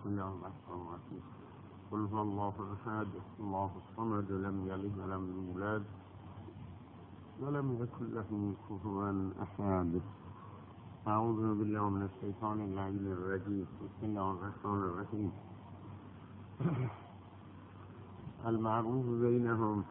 بسم الله الرحمن الرحيم. قل هو الله أحد الله الصمد لم يلد ولم يولد ولم يكن له كفوا أحد. أعوذ بالله من الشيطان اللعين الرجيم. بسم الله الرحمن الرحيم. المعروف بينهم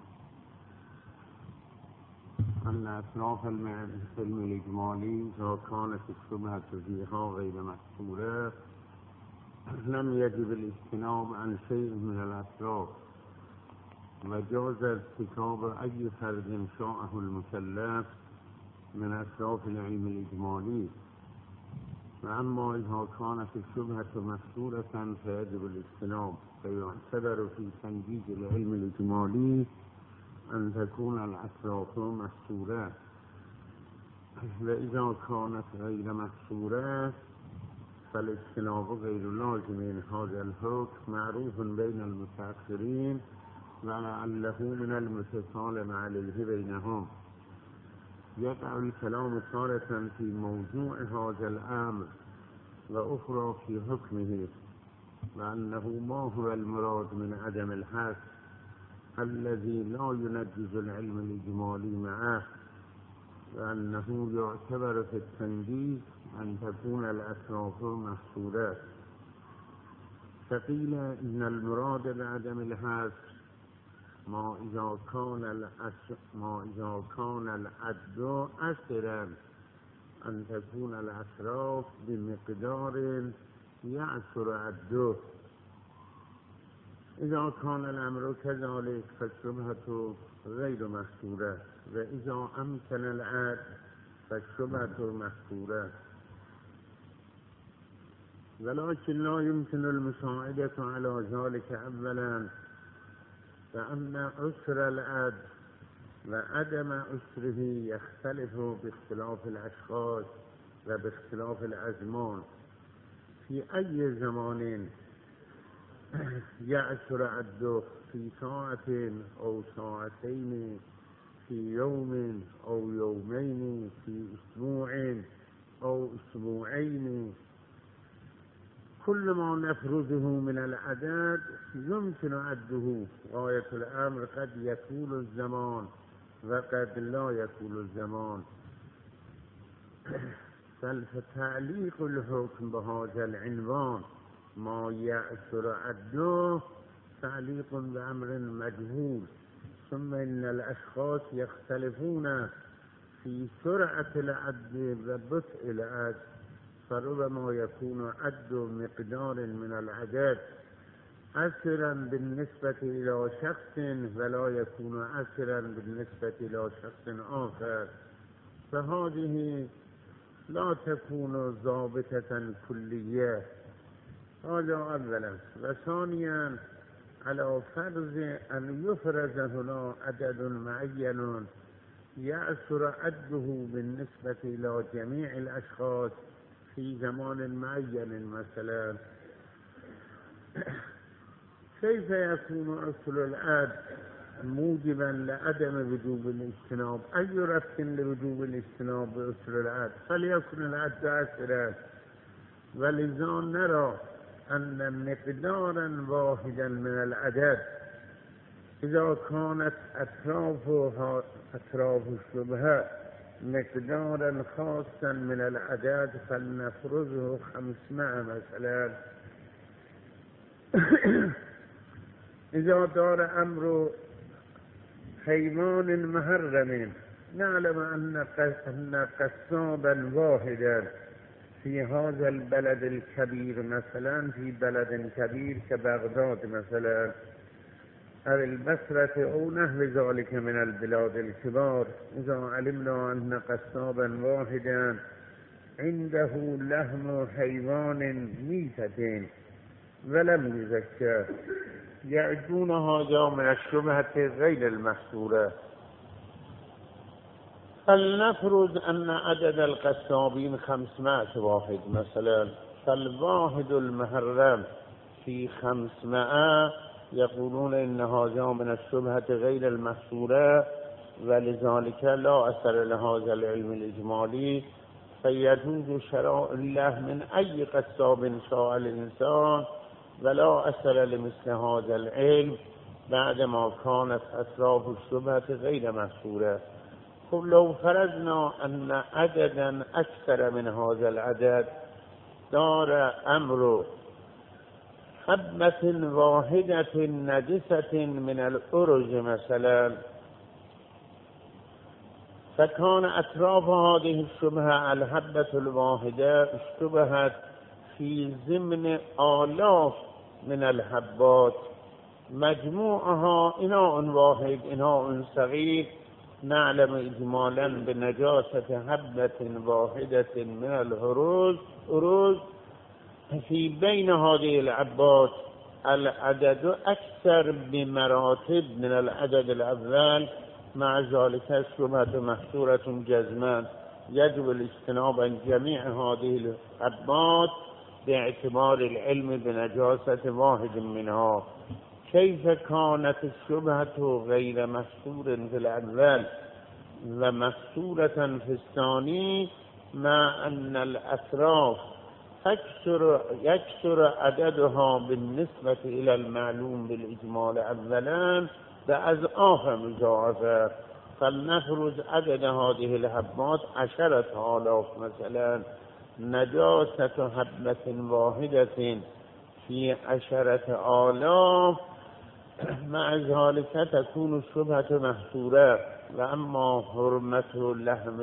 أن أطراف العلم الإجمالي إذا كانت الشبهة فيها غير محصورة لم يجب الاجتناب عن شيء من الأطراف، وجاز ارتكاب أي فرد شاءه المكلف من أطراف العلم الإجمالي. وأما إذا كانت الشبهة محصورة فيجب الاجتناب، فيعتبر في تنجيز العلم الإجمالي أن تكون الأطراف محصورة، وإذا كانت غير محصورة فالاجتناب غير لازم. هذا الحكم معروف بين المتأخرين ولعله من المتسالم عليه بينهم. يقع الكلام تارة في موضوع هذا الأمر وأخرى في حكمه، وأنه ما هو المراد من عدم الحث الذي لا ينجز العلم الإجمالي معه، وأنه يعتبر في التنجيز أن تكون الأطراف محصورة. فقيل إن المراد بعدم الحث ما إذا كان العد أسرا أن تكون الأطراف بمقدار يعسر عده. إذا كان الأمر كذلك فالشبهة غير محصورة، وإذا أمكن العد فالشبهة محصورة. ولكن لا يمكن المساعدة على ذلك أولا، فأن عسر العد وعدم عسره يختلف باختلاف الأشخاص وباختلاف الأزمان. في أي زمان يعسر عده، في ساعة أو ساعتين، في يوم أو يومين، في أسبوع أو أسبوعين، كل ما نفرضه من العدد يمكن عده. غاية الأمر قد يطول الزمان وقد لا يطول الزمان. فتعليق الحكم بهذا العنوان ما يعسر عده تعليق بأمر مجهول. ثم إن الأشخاص يختلفون في سرعة العد وبطء العد، فربما يكون عد مقدار من العدد أسرا بالنسبة إلى شخص ولا يكون أسرا بالنسبة إلى شخص آخر، فهذه لا تكون ضابطة كلية. هذا أولا. وثانيا على فرض أن يفرز هنا عدد معين يعسر عده بالنسبة إلى جميع الأشخاص في زمان معين مثلا، كيف يكون عسر العد موجبا لعدم وجوب الاجتناب؟ أي ربط لوجوب الاجتناب بعسر العد؟ فليكن العد عسرا. ولذا نرى أن مقدارا واحدا من العدد إذا كانت أطراف الشبهة مقدارا خاصا من العدد فلنفرضه 500 مثلا. إذا دار أمر حيوان محرم، نعلم أن قصابا واحدا في هذا البلد الكبير مثلا، في بلد كبير كبغداد مثلا أو البصرة أو نحو ذلك من البلاد الكبار، إذا علمنا أن قصابا واحدا عنده لحم حيوان ميتة ولم يزكى، يعدون هذا من الشبهة غير المحصورة. فلنفرض أن عدد القصابين 500 واحد مثلا، فالواحد المحرم في 500 يقولون إن هذا من الشبهة غير المحصورة، ولذلك لا أثر لهذا العلم الإجمالي، فيجوز شراء الله من أي قصاب شاء الإنسان ولا أثر لمثل هذا العلم بعد ما كانت أطراف الشبهة غير محصورة. خب لو فرضنا أن عددا أكثر من هذا العدد دار أمر حبة واحدة نجسة من الأرز مثلا، فكان أطراف هذه الشبهة الحبة الواحدة اشتبهت في ضمن آلاف من الحبات مجموعها إناء واحد إناء صغير، نعلم إجمالا بنجاسة حبة واحدة من الأرز في بين هذه الحبات العدد أكثر بمراتب من العدد الأول، مع ذلك الشبهة محصورة جزما. يجب الاجتناب عن جميع هذه الحبات باعتبار العلم بنجاسة واحد منها. كيف كانت الشبهة غير محصورة في الأول ومحصورة في الثاني، مع أن الأطراف يكثر عددها بالنسبة إلى المعلوم بالإجمال أولا بأضعاف مضاعفة. فلنفرض عدد هذه الحبات 10,000 مثلا، نجاسة حبة واحدة في 10,000، مع ذلك تكون الشبهة محصورة. وأما حرمة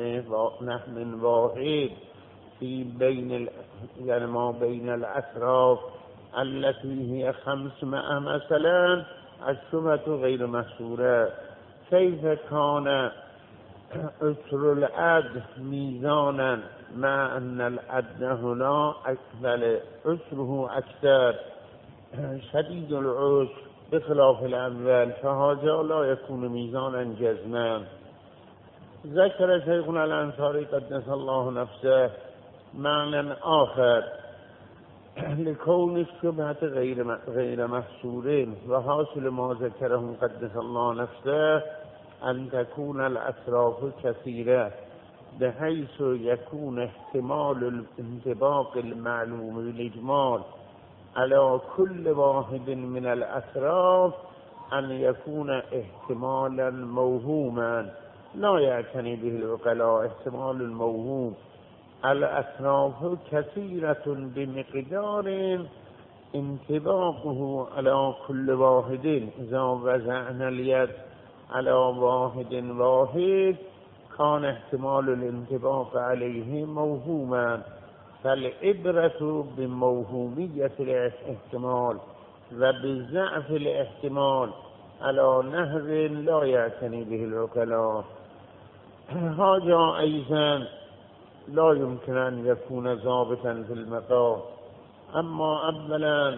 لحم واحد في يعني ما بين الأطراف التي هي 500 مثلا، الشبهة غير محصورة. كيف كان أسر العد ميزانا مع أن العد هنا أكبر أسره أكثر شديد العسر بخلاف الأول، فهذا لا يكون ميزانا جزما. ذكر شيخنا الأنصاري قدس الله نفسه معنى آخر لكون الشبهة غير محصورين، وحاصل ما ذكره قدس الله نفسه أن تكون الأطراف كثيرة بحيث يكون احتمال الانطباق المعلوم بالإجمال على كل واحد من الأطراف أن يكون احتمالا موهوما لا يعتني به العقلاء. احتمال الموهوم الأطراف كثيرة بمقدار انطباقه على كل واحد. إذا وضعنا اليد على واحد كان احتمال الانطباق عليه موهوما، فالعبرة بموهومية الاحتمال وبضعف الاحتمال على نحو لا يعتني به العقلاء. هذا أيضا لا يمكن أن يكون ضابطا في المقام. أما أولا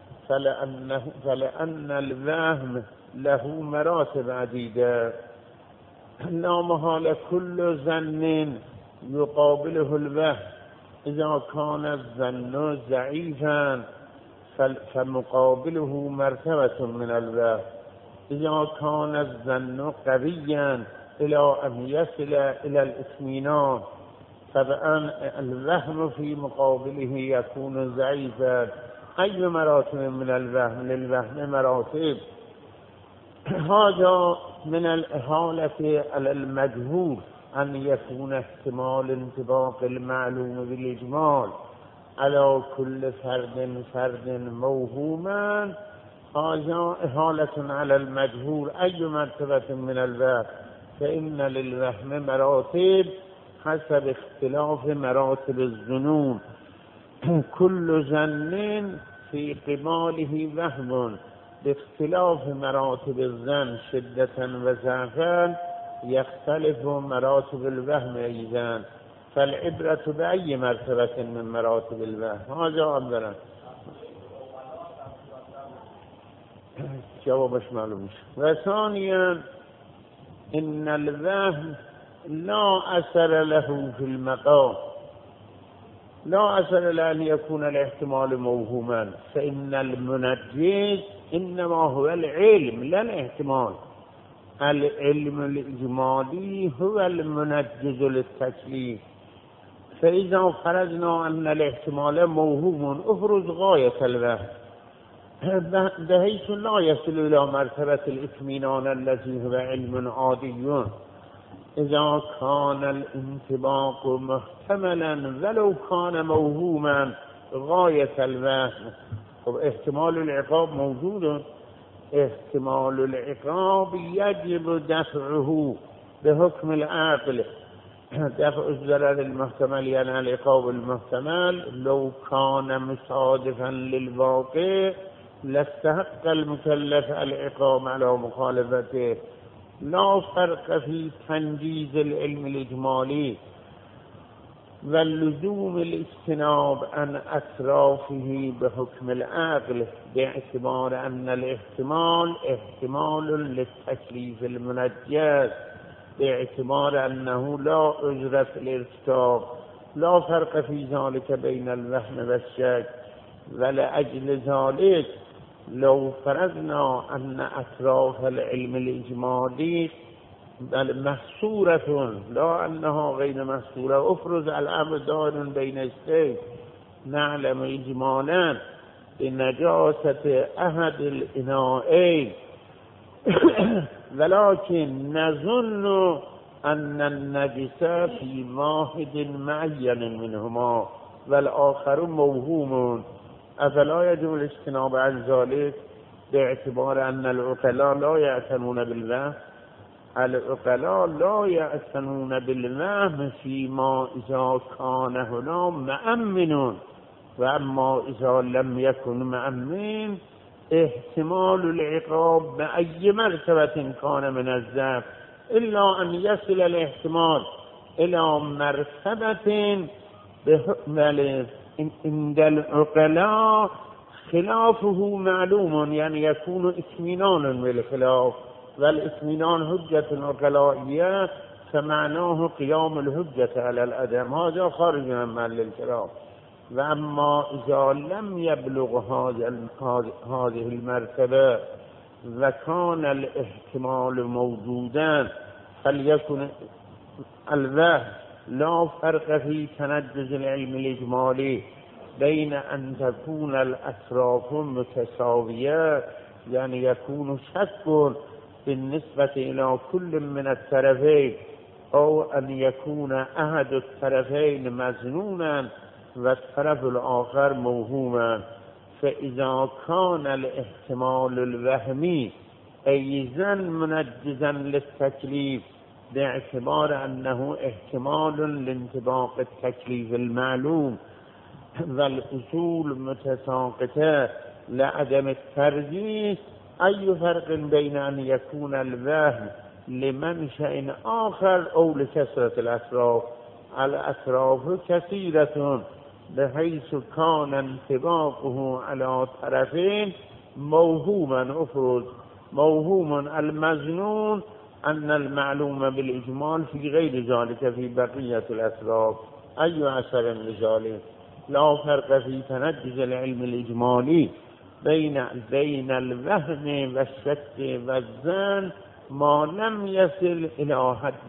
فلأن الوهم له مراتب عديدة، لا محالة كل ظن يقابله الوهم. إذا كان الظن ضعيفا فمقابله مرتبة من الوهم، إذا كان الظن قويا إلى أن يصل إلى الإطمئنان فبأن الوهم في مقابله يكون ضعيفا. أي مراتب من الوهم؟ للوهم مراتب. هذا من الإحالة على المجهول أن يكون احتمال انطباق المعلوم بالإجمال على كل فرد موهوما، هذا إحالة على المجهول. أي مرتبة من الوهم؟ فإن للوهم مراتب حسب اختلاف مراتب الظنون، كل ظن في قباله وهم باختلاف مراتب الظن شدة وضعفا يختلف مراتب الوهم أيضا، فالعبرة بأي مرتبة من مراتب الوهم. هذا أولا جوابش معلومش. وثانيا إن الوهم لا أثر له في المقام، لا أثر له أن يكون الاحتمال موهوما، فإن المنجز إنما هو العلم لا الاحتمال. العلم الإجمالي هو المنجز للتكليف. فإذا فرضنا أن الاحتمال موهوم افرض غاية الوهم، بحيث لا يصل إلى مرتبة الإطمئنان الذي هو علم عادي. إذا كان الانطباق محتملا ولو كان موهوما غاية الوهم. احتمال العقاب موجود، احتمال العقاب يجب دفعه بحكم العقل. دفع الضرر المحتمل يعني العقاب المحتمل لو كان مصادفا للواقع لاستحق المكلف العقاب على مخالفته. لا فرق في تنجيز العلم الإجمالي واللزوم الاجتناب عن أطرافه بحكم العقل، باعتبار أن الاحتمال احتمال للتكليف المنجز، باعتبار أنه لا عذر في الارتكاب. لا فرق في ذلك بين الوهم والشك. ولأجل ذلك لو فرضنا أن أطراف العلم الإجمالي بل محصورة لا أنها غير محصورة، أفرض الأمر دار بين الشيء، نعلم إجمالا بنجاسة أحد الإناءين ولكن نظن أن النجسة في واحد معين منهما والآخر موهوم، أفلا يجب الاجتناب عن ذلك باعتبار أن العقلاء لا يعتنون بالوهم؟ العقلاء لا يعتنون بالوهم فيما إذا كان هنا مأمن، وأما إذا لم يكن مأمن احتمال العقاب بأي مرتبة كان من الضعف إلا أن يصل الاحتمال إلى مرتبة عند العقلاء خلافه معلوم، يعني يكون اطمئنان بالخلاف، والاطمئنان حجة العقلائية فمعناه قيام الحجة على العدم، هذا خارج من محل الكلام. وأما إذا لم يبلغ هذه المرتبة وكان الاحتمال موجودا فليكن الوهم. لا فرق في تنجز العلم الإجمالي بين أن تكون الأطراف متساوية، يعني يكون شك بالنسبة إلى كل من الطرفين، أو أن يكون أحد الطرفين مظنونا والطرف الآخر موهوما. فإذا كان الاحتمال الوهمي أيضا منجزا للتكليف باعتبار أنه احتمال لانطباق التكليف المعلوم والأصول متساقطة لعدم الترجيح، أي فرق بين أن يكون الوهم لمنشأ آخر أو لكثرة الأطراف؟ الأطراف كثيرة بحيث كان انطباقه على طرفين موهوما. أفرض موهوم المظنون أن المعلوم بالإجمال في غير ذلك في بقية الأطراف، أي أثر لذلك؟ لا فرق في تنجز العلم الإجمالي بين الوهم والشك والظن ما لم يصل إلى حد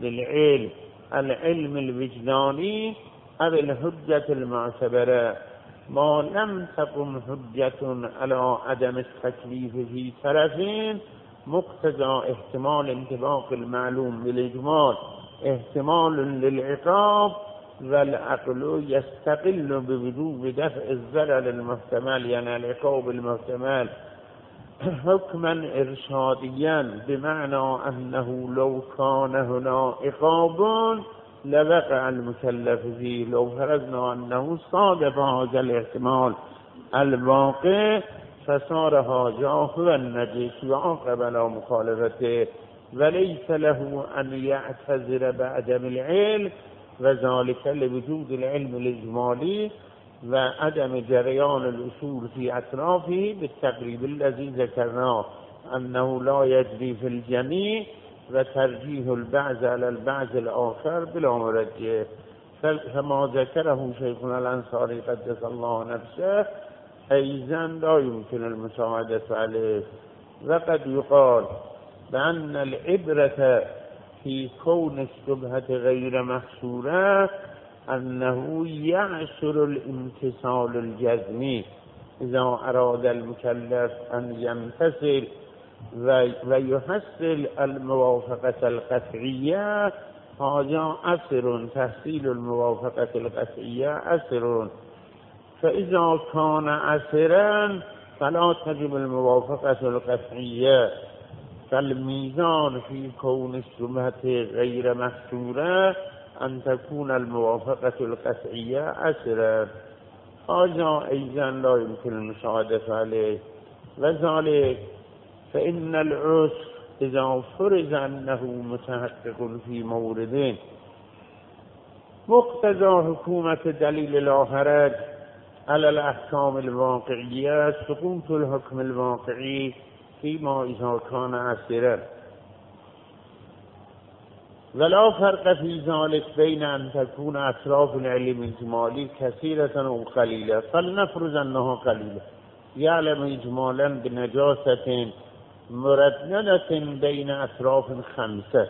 العلم الوجداني أو الحجة المعتبرة، ما لم تقم حجة على عدم التكليف في طرفين مقتضى احتمال انطباق المعلوم بالإجمال احتمال للعقاب، والعقل يستقل بوجوب دفع الضرر المحتمل يعني العقاب المحتمل حكما إرشاديا، بمعنى أنه لو كان هنا عقاب لوقع المكلف فيه. لو فرضنا أنه صادف هذا الاحتمال الواقع فصار هذا هو النجس وعاقب على مخالفته، وليس له أن يعتذر بعدم العلم، وذلك لوجود العلم الإجمالي وعدم جريان الأصول في أطرافه بالتقريب الذي ذكرناه أنه لا يجري في الجميع وترجيح البعض على البعض الآخر بلا مرجح. فما ذكره شيخنا الأنصاري قدس الله نفسه أيضا لا يمكن المساعدة عليه. وقد يقال بأن العبرة في كون الشبهة غير محصورة أنه يعسر الامتثال الجزمي، اذا اراد المكلف ان يمتثل و يحصل الموافقة القطعية هذا أثر، تحصيل الموافقة القطعية أثر، فإذا كان أثرا فلا تجب الموافقة القطعية. فالميزان في كون الشبهة غير محصورة أن تكون الموافقة القطعية أثرا، هذا أيضا لا يمكن المصادفة عليه. وذلك فإن العسر إذا فرض أنه متحقق في مورد مقتضى حكومة دليل لا حرج على الأحكام الواقعية سقوط الحكم الواقعي فيما إذا كان أثرا، ولا فرق في ذلك بين أن تكون أطراف العلم الإجمالي كثيرة أو قليلة. فلنفرض أنها قليلة، يعلم إجمالا بنجاسة مرددة بين أطراف 5،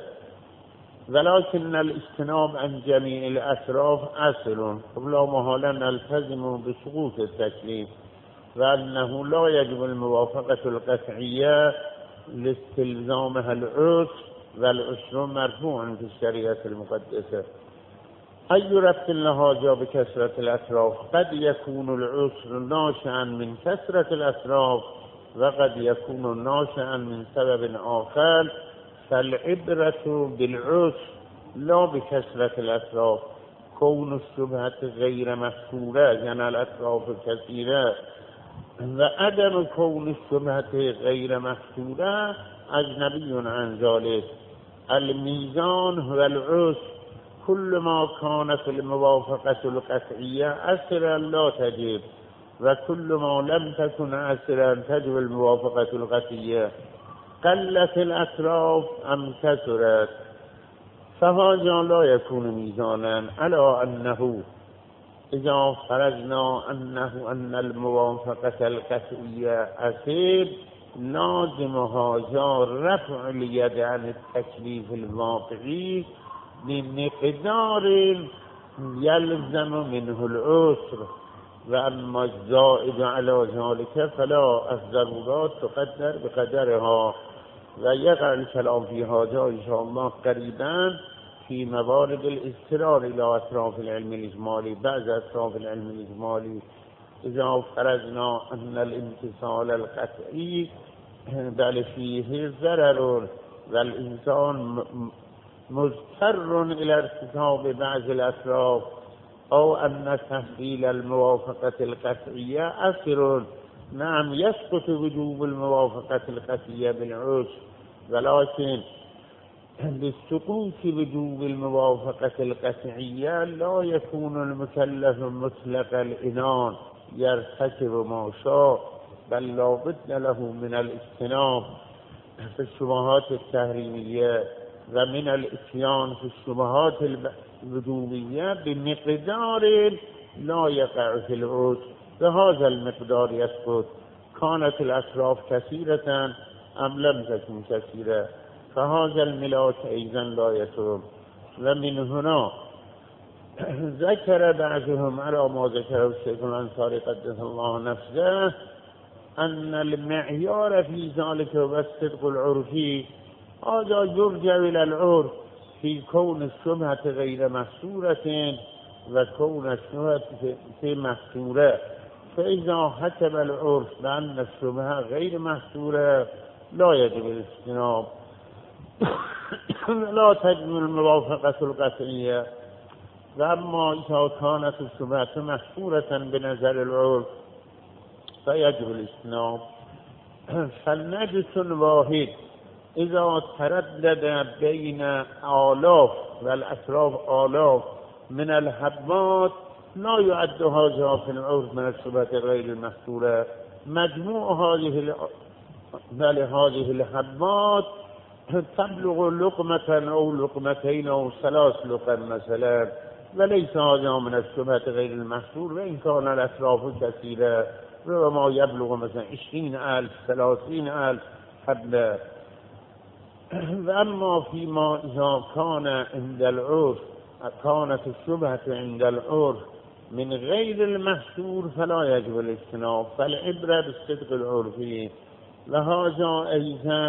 ولكن الاجتناب عن جميع الأطراف أصل، ولا محالة نلتزم بسقوط التكليف، وأنه لا يجب الموافقة القطعية لاستلزامها العسر، والعسر مرفوع في الشريعة المقدسة. أي ربط لهذا بكثرة الأطراف؟ قد يكون العسر ناشئا من كثرة الأطراف، وقد يكون ناشئا من سبب آخر، فالعبرة بالعسر لا بكثرة الأطراف. كون الشبهة غير محصورة يعني الأطراف كثيرة، وعدم كون الشبهة غير محصورة أجنبي عن ذلك. الميزان هو العسر، كل ما كان في الموافقة القطعية أثرا لا تجب، وكل ما لم تكن أثرا تجب الموافقة القطعية. قلت الأطراف أم كثرت، فهذا لا يكون ميزانا على أنه إذا فرضنا أن الموافقة القطعية أثر لازم هذا رفع اليد عن التكليف الواقعي بمقدار يلزم منه العسر، وأما الزائد على ذلك فلا، الضرورات تقدر بقدرها. ويقع الكلام في هذا إن شاء الله قريبا في موارد الاضطرار إلى أطراف العلم الإجمالي. بعض أطراف العلم الإجمالي إذا فرضنا أن الامتثال القطعي بل فيه ضرر والإنسان مضطر إلى ارتكاب بعض الأطراف، أو أن تحصيل الموافقة القطعية أثر، نعم يسقط وجوب الموافقة القطعية بالعسر، ولكن بالسقوط وجوب الموافقة القطعية لا يكون المكلف مطلق العنان يرتكب ما شاء، بل لا بد له من الاجتناب في الشبهات التحريمية ومن الاتيان في الشبهات الوجوبية بمقدار لا يقع في العسر، بهذا المقدار يسقط. كانت الأطراف كثيرة أم لم تكن كثيرة، فهذا الملاك أيضا لا يتم. ومن هنا ذكر بعضهم على ما ذكره الشيخ الأنصاري قدس الله نفسه أن المعيار في ذلك هو الصدق العرفي، هذا يرجع إلى العرف في كون الشبهة غير محصورة وكون الشبهة في محصورة. فإذا حكم العرف بأن الشبهة غير محصورة لا يجب الاجتناب لا تجب الموافقة القطعية. وأما إذا كانت الشبهة محصورة بنظر العرف فيجب الاجتناب. فالنجس واحد إذا تردد بين آلاف والأطراف آلاف من الحبات لا يعد هذا في العرف من الشبهة غير المحصورة. مجموع هذه الحبات تبلغ لقمة أو لقمتين أو 3 لقم مثلا، وليس هذا من الشبهة غير المحصور، وإن كان الأطراف كثيرة ربما يبلغ مثلا 20,000 30,000 حبة. وأما فيما إذا كان عند العرف كانت الشبهة عند العرف من غیر المحصور فلا يجب الاجتناب فالعبرة بالصدق العرفي لهذا أيضا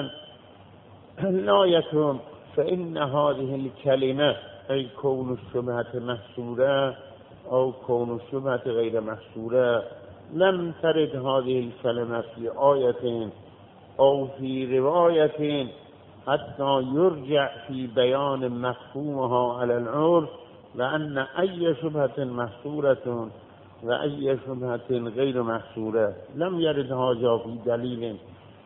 لا يكون فإن هذه الكلمة أي كون الشبهة محصورة أو كون الشبهة غير محصورة لم ترد هذه الكلمة في آية أو في رواية حتى يرجع في بيان مفهومها على العرف لأن أي شبهة محصورة وأي شبهة غير محصورة لم يرد هذا في دليل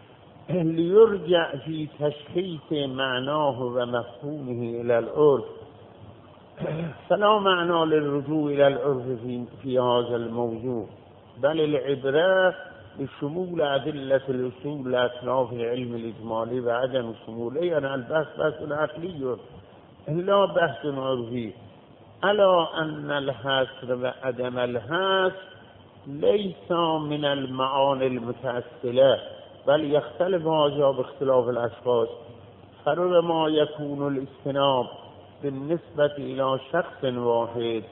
ليرجع في تشخيص معناه ومفهومه إلى العرف فلا معنى للرجوع إلى العرف في هذا الموضوع بل العبرة بشمول أدلة الأصول لأطراف العلم الإجمالي وعدم شموله يعني البحث بحث عقلي لا بحث عرفي ألا أن الحصر وعدم الحصر ليس من المعاني المتأصلة بل يختلف هذا باختلاف الأشخاص فربما يكون الاجتناب بالنسبة إلى شخص واحد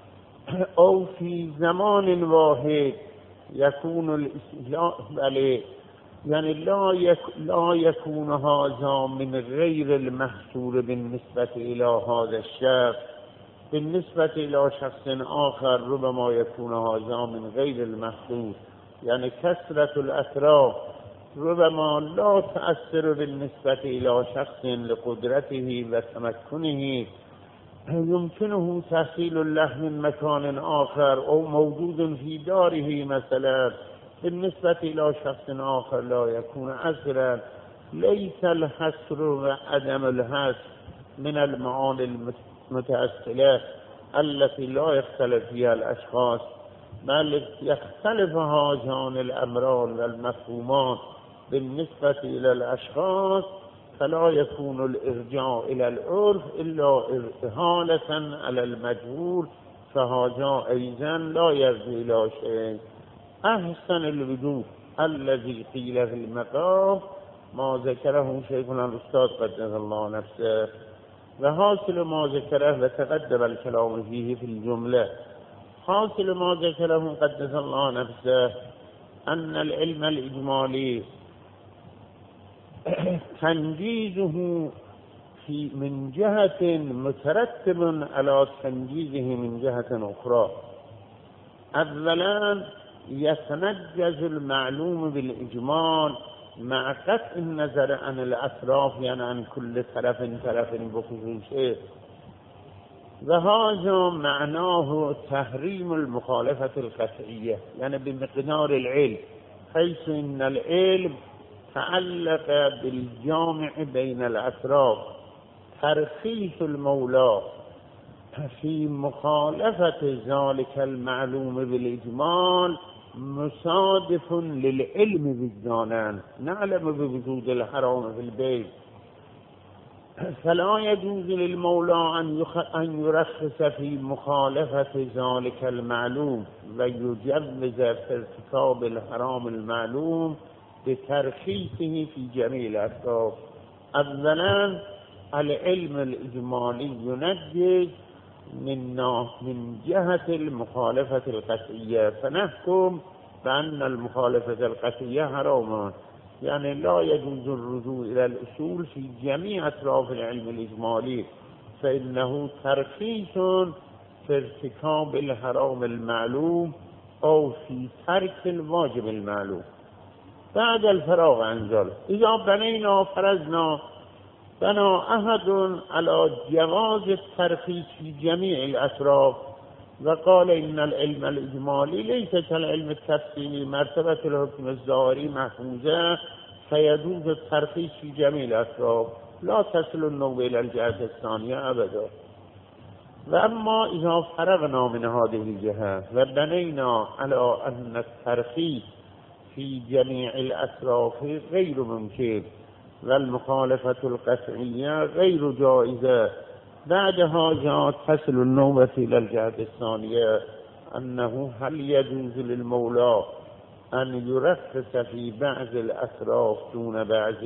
أو في زمان واحد يكون الإسلام عليه يعني لا يكون هذا من غير المحصور بالنسبة إلى هذا الشخص بالنسبة إلى شخص آخر ربما يكون هذا من غير المحصور يعني كثرة الأطراف ربما لا تأثر بالنسبة إلى شخص لقدرته وتمكنه يمكنه تحصيل له من مكان آخر أو موجود في داره مثلا بالنسبة إلى شخص آخر لا يكون أثرا ليس الحصر وعدم الحصر من المعاني المتأصلة التي لا يختلف فيها الأشخاص بل يختلف هذان الأمران والمفهومان بالنسبة إلى الأشخاص فلا يكون الإرجاع إلى العرف إلا إهانة على المجهول فهذا أيضا لا يرجع إلى شيء أحسن الوجوه الذي قيل في المقام ما ذكره شيخنا الأستاذ قدس الله نفسه وحاصل ما ذكره وتقدم الكلام فيه في الجملة حاصل ما ذكره قدس الله نفسه أن العلم الإجمالي تنجيزه من جهة مترتب على تنجيزه من جهة أخرى أولا يتنجز المعلوم بالإجمال مع قطع النظر عن الأطراف يعني عن كل طرف بخصوصه وهذا معناه تحريم المخالفة القطعية يعني بمقدار العلم حيث إن العلم تعلق بالجامع بين الأطراف ترخيص المولى في مخالفة ذلك المعلوم بالإجمال مصادف للعلم وجدانا نعلم بوجود الحرام في البيت فلا يجوز للمولى أن يرخص في مخالفة ذلك المعلوم ويجوز في ارتكاب الحرام المعلوم بترخيصه في جميع الأطراف أولا العلم الإجمالي ينجز من جهة المخالفة القطعية فنحكم بأن المخالفة القطعية حرام يعني لا يجوز الرجوع إلى الأصول في جميع أطراف العلم الإجمالي فإنه ترخيص في ارتكاب الحرام المعلوم أو في ترك الواجب المعلوم بعد الفراغ عن ذلك إذا بنينا فرضنا بنا أحد على جواز الترخيص في جميع الأطراف وقال إن العلم الإجمالي ليس كالعلم التفصيلي مرتبة الحكم الظاهري محفوظة فيجوز الترخيص في جميع الأطراف لا تصل النوبة إلى الجهة الثانية أبدا وأما إذا فرغنا من هذه الجهة وبنينا على أن الترخيص في جميع الأطراف غير ممكن والمخالفة القطعية غير جائزة بعد هذا تصل النوبة إلى الجهة الثانية أنه هل يجوز للمولى أن يرخص في بعض الأطراف دون بعض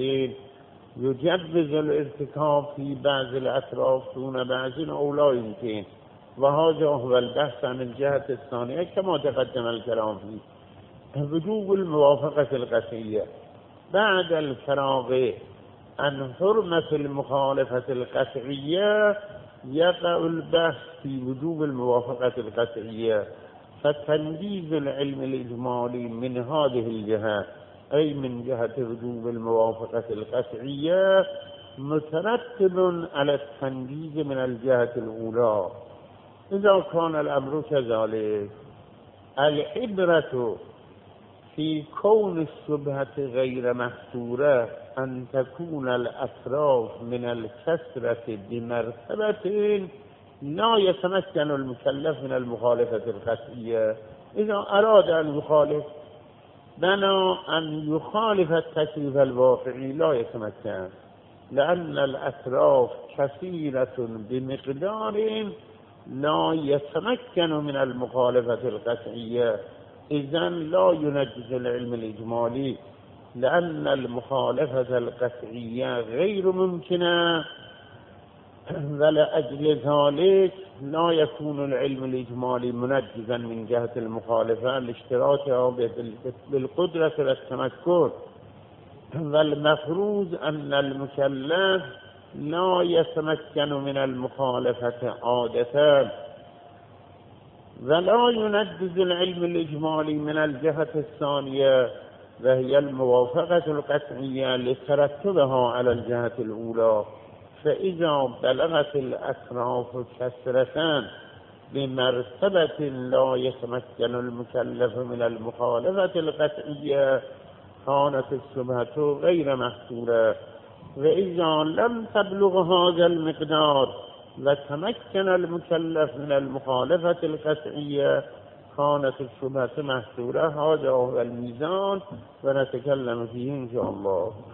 يجوز الارتكاب في بعض الأطراف دون بعض أو لا يمكن وهذا هو البحث عن الجهة الثانية كما تقدم الكلام فيه. وجوب الموافقة القطعية بعد الفراغ عن حرمة المخالفة القطعية يقع البحث في وجوب الموافقة القطعية. فتنجيز العلم الإجمالي من هذه الجهة أي من جهة وجوب الموافقة القطعية مترتب على التنجيز من الجهة الأولى. إذا كان الأمر كذلك العبرة في كون الشبهة غير محصورة أن تكون الأطراف من الكسرة بمرتبة لا يتمكن المكلف من المخالفة القطعية. إذا أراد أن يخالف بنا أن يخالف التكليف الواقعي لا يتمكن، لأن الأطراف كثيرة بمقدار لا يتمكن من المخالفة القطعية. إذن لا ينجز العلم الإجمالي، لأن المخالفة القطعية غير ممكنة، ولأجل ذلك لا يكون العلم الإجمالي منجزا من جهة المخالفة لاشتراطها بالقدرة والتمكن. والمفروض أن المكلف لا يتمكن من المخالفة عادة، ولا ينجز العلم الإجمالي من الجهة الثانية وهي الموافقة القطعية لترتبها على الجهة الأولى. فإذا بلغت الأطراف كثرة بمرتبة لا يتمكن المكلف من المخالفة القطعية كانت الشبهة غير محصورة. وإذا لم تبلغ هذا المقدار وتمكن المكلف من المخالفة القطعية كانت الشبهة محصورة. هذا هو الميزان ونتكلم فيه إن شاء الله.